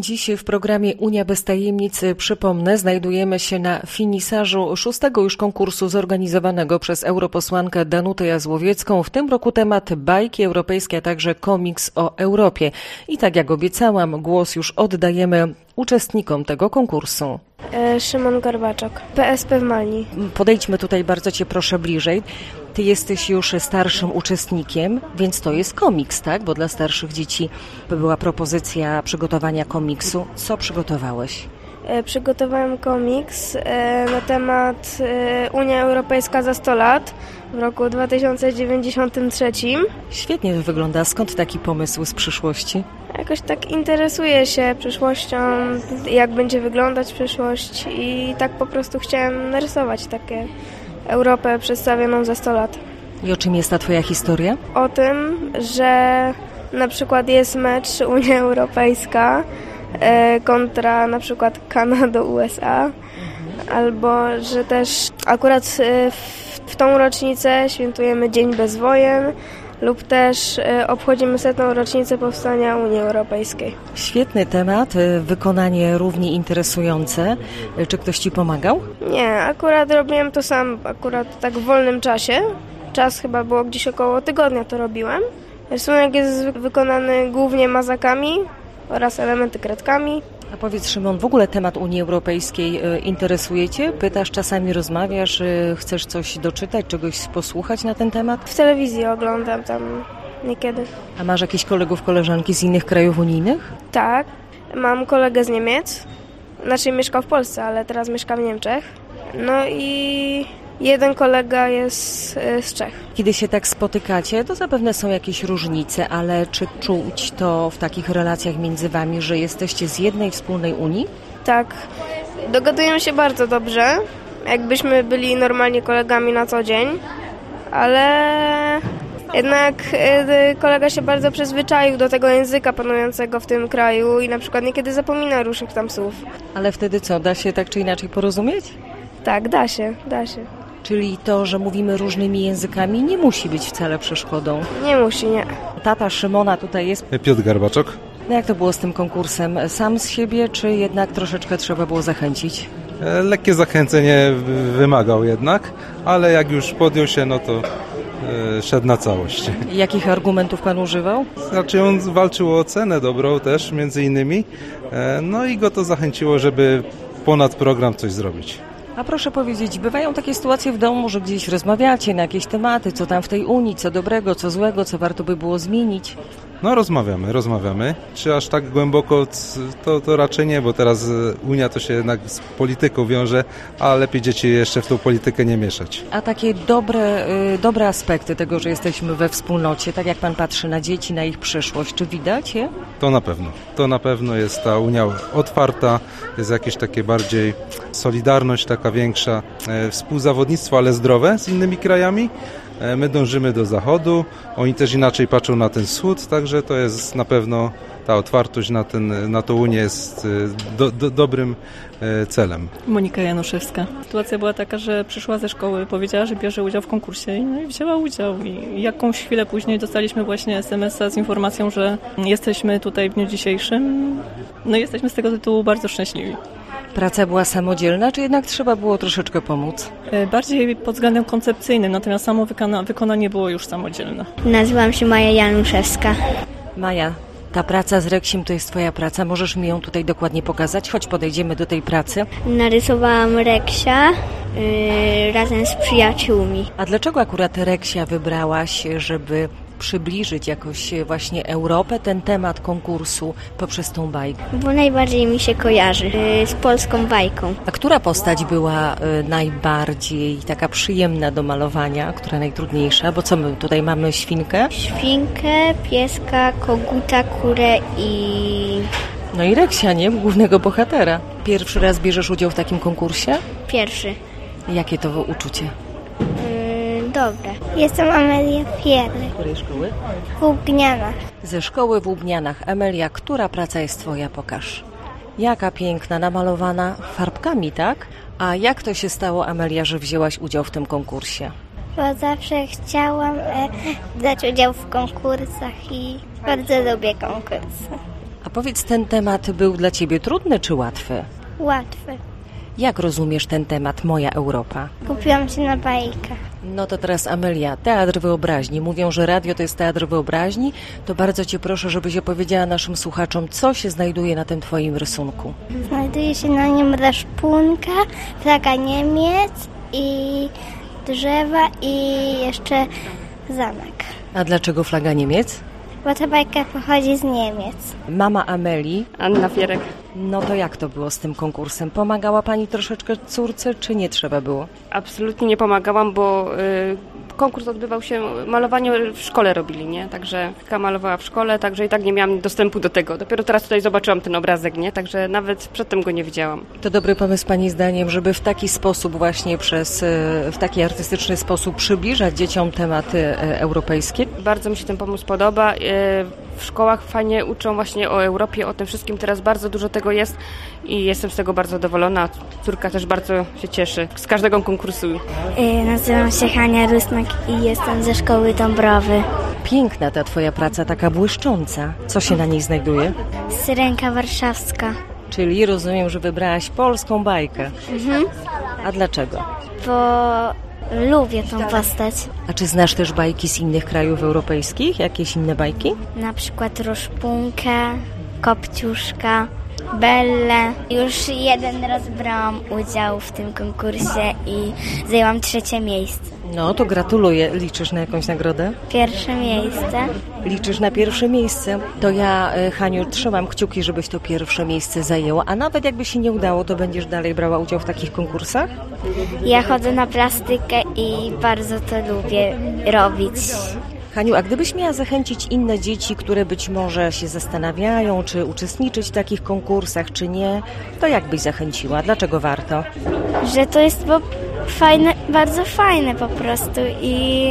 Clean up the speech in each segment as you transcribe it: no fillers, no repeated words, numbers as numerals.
Dziś w programie Unia bez tajemnic, przypomnę, znajdujemy się na finisażu 6. już konkursu zorganizowanego przez europosłankę Danutę Jazłowiecką. W tym roku temat bajki europejskie, a także komiks o Europie. I tak jak obiecałam, głos już oddajemy uczestnikom tego konkursu. Szymon Garbaczok, PSP w Malni. Podejdźmy tutaj bardzo Cię proszę bliżej. Ty jesteś już starszym uczestnikiem, więc to jest komiks, tak? Bo dla starszych dzieci była propozycja przygotowania komiksu. Co przygotowałeś? Przygotowałem komiks na temat Unia Europejska za 100 lat w roku 2093. Świetnie to wygląda. Skąd taki pomysł z przyszłości? Jakoś tak interesuję się przyszłością, jak będzie wyglądać przyszłość i tak po prostu chciałem narysować takie Europę przedstawioną za 100 lat. I o czym jest ta Twoja historia? O tym, że na przykład jest mecz Unia Europejska kontra na przykład Kanada, USA, albo że też akurat w tą rocznicę świętujemy Dzień Bez Wojen, lub też obchodzimy 100. rocznicę powstania Unii Europejskiej. Świetny temat, wykonanie równie interesujące. Czy ktoś Ci pomagał? Nie, akurat robiłem to sam, akurat tak w wolnym czasie. Czas chyba było gdzieś około tygodnia to robiłem. Rysunek jest wykonany głównie mazakami oraz elementy kredkami. A powiedz, Szymon, w ogóle temat Unii Europejskiej interesuje Cię? Pytasz, czasami rozmawiasz, chcesz coś doczytać, czegoś posłuchać na ten temat? W telewizji oglądam tam niekiedy. A masz jakichś kolegów, koleżanki z innych krajów unijnych? Tak, mam kolegę z Niemiec. Znaczy mieszkał w Polsce, ale teraz mieszka w Niemczech. No i jeden kolega jest z Czech. Kiedy się tak spotykacie, to zapewne są jakieś różnice, ale czy czuć to w takich relacjach między Wami, że jesteście z jednej wspólnej Unii? Tak, dogadujemy się bardzo dobrze, jakbyśmy byli normalnie kolegami na co dzień, ale jednak kolega się bardzo przyzwyczaił do tego języka panującego w tym kraju i na przykład niekiedy zapomina różnych tam słów. Ale wtedy co, da się tak czy inaczej porozumieć? Tak, da się. Czyli to, że mówimy różnymi językami, nie musi być wcale przeszkodą. Nie musi, nie. Tata Szymona tutaj jest. Piotr Garbaczok. No jak to było z tym konkursem? Sam z siebie, czy jednak troszeczkę trzeba było zachęcić? Lekkie zachęcenie wymagał jednak, ale jak już podjął się, no to szedł na całość. Jakich argumentów Pan używał? Znaczy on walczył o cenę dobrą też, między innymi, no i go to zachęciło, żeby ponad program coś zrobić. A proszę powiedzieć, bywają takie sytuacje w domu, że gdzieś rozmawiacie na jakieś tematy, co tam w tej Unii, co dobrego, co złego, co warto by było zmienić? No rozmawiamy. Czy aż tak głęboko, to raczej nie, bo teraz Unia to się jednak z polityką wiąże, a lepiej dzieci jeszcze w tą politykę nie mieszać. A takie dobre aspekty tego, że jesteśmy we wspólnocie, tak jak Pan patrzy na dzieci, na ich przyszłość, czy widać je? To na pewno jest ta Unia otwarta, jest jakieś takie bardziej solidarność taka większa, współzawodnictwo, ale zdrowe z innymi krajami. My dążymy do zachodu, oni też inaczej patrzą na ten wschód, także to jest na pewno ta otwartość na tą Unię jest dobrym celem. Monika Januszewska. Sytuacja była taka, że przyszła ze szkoły, powiedziała, że bierze udział w konkursie i wzięła udział. I jakąś chwilę później dostaliśmy właśnie SMS-a z informacją, że jesteśmy tutaj w dniu dzisiejszym. No i jesteśmy z tego tytułu bardzo szczęśliwi. Praca była samodzielna, czy jednak trzeba było troszeczkę pomóc? Bardziej pod względem koncepcyjnym, natomiast samo wykonanie było już samodzielne. Nazywam się Maja Januszewska. Maja, ta praca z Reksiem to jest Twoja praca. Możesz mi ją tutaj dokładnie pokazać? Chodź, podejdziemy do tej pracy. Narysowałam Reksia razem z przyjaciółmi. A dlaczego akurat Reksia wybrałaś, żeby przybliżyć jakoś właśnie Europę, ten temat konkursu poprzez tą bajkę? Bo najbardziej mi się kojarzy z polską bajką. A która postać była najbardziej taka przyjemna do malowania, która najtrudniejsza? Bo co my tutaj mamy? Świnkę? Świnkę, pieska, koguta, kurę i... No i Reksia, nie? Głównego bohatera. Pierwszy raz bierzesz udział w takim konkursie? Pierwszy. Jakie to uczucie? Dobre. Jestem Amelia Pierny. Z której szkoły? W Łubnianach. Ze szkoły w Łubnianach. Amelia, która praca jest Twoja? Pokaż. Jaka piękna, namalowana farbkami, tak? A jak to się stało, Amelia, że wzięłaś udział w tym konkursie? Bo zawsze chciałam brać udział w konkursach i bardzo lubię konkursy. A powiedz, ten temat był dla Ciebie trudny czy łatwy? Łatwy. Jak rozumiesz ten temat Moja Europa? Kupiłam się na bajkę. No to teraz Amelia, teatr wyobraźni. Mówią, że radio to jest teatr wyobraźni. To bardzo Cię proszę, żebyś opowiedziała naszym słuchaczom, co się znajduje na tym Twoim rysunku. Znajduje się na nim szpunka, flaga Niemiec i drzewa i jeszcze zamek. A dlaczego flaga Niemiec? Bo ta bajka pochodzi z Niemiec. Mama Ameli, Anna Fierek. no to jak to było z tym konkursem? Pomagała Pani troszeczkę córce, czy nie trzeba było? Absolutnie nie pomagałam, bo konkurs odbywał się, malowanie w szkole robili, nie? Także Wika malowała w szkole, także i tak nie miałam dostępu do tego. Dopiero teraz tutaj zobaczyłam ten obrazek, nie? Także nawet przedtem go nie widziałam. To dobry pomysł Pani zdaniem, żeby w taki sposób właśnie w taki artystyczny sposób przybliżać dzieciom tematy europejskie? Bardzo mi się ten pomysł podoba. W szkołach fajnie uczą właśnie o Europie, o tym wszystkim. Teraz bardzo dużo tego jest i jestem z tego bardzo zadowolona. Córka też bardzo się cieszy z każdego konkursu. Nazywam się Hania Rusnak i jestem ze szkoły Dąbrowy. Piękna ta Twoja praca, taka błyszcząca. Co się na niej znajduje? Syrenka warszawska. Czyli rozumiem, że wybrałaś polską bajkę. A dlaczego? Bo lubię tą postać. A czy znasz też bajki z innych krajów europejskich? Jakieś inne bajki? Na przykład Roszpunkę, Kopciuszka, Bellę. Już jeden raz brałam udział w tym konkursie i zajęłam 3. miejsce. No to gratuluję. Liczysz na jakąś nagrodę? 1. miejsce. Liczysz na 1. miejsce? To ja, Haniu, trzymam kciuki, żebyś to 1. miejsce zajęła. A nawet jakby się nie udało, to będziesz dalej brała udział w takich konkursach? Ja chodzę na plastykę i bardzo to lubię robić. Haniu, a gdybyś miała zachęcić inne dzieci, które być może się zastanawiają, czy uczestniczyć w takich konkursach, czy nie, to jak byś zachęciła? Dlaczego warto? Że to jest fajne, bardzo fajne po prostu i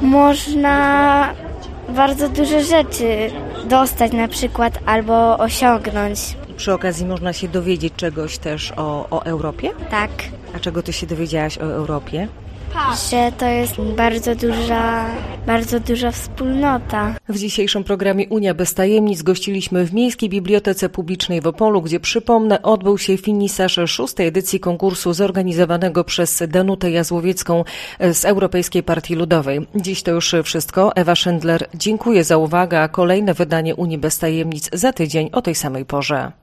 można bardzo dużo rzeczy dostać na przykład albo osiągnąć. Przy okazji można się dowiedzieć czegoś też o Europie? Tak, A czego ty się dowiedziałaś o Europie? że to jest bardzo duża wspólnota. W dzisiejszym programie Unia bez tajemnic gościliśmy w Miejskiej Bibliotece Publicznej w Opolu, gdzie, przypomnę, odbył się finisaż 6. edycji konkursu zorganizowanego przez Danutę Jazłowiecką z Europejskiej Partii Ludowej. Dziś to już wszystko. Ewa Szendler, dziękuję za uwagę, a kolejne wydanie Unii bez tajemnic za tydzień o tej samej porze.